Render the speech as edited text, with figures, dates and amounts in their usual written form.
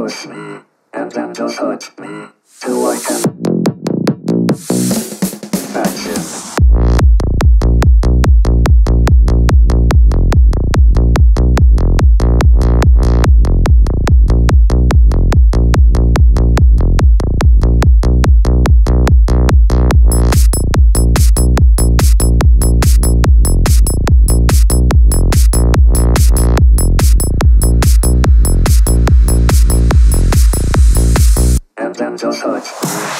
push me, and then just hurt me, till I can fetch it. And then just hurt me.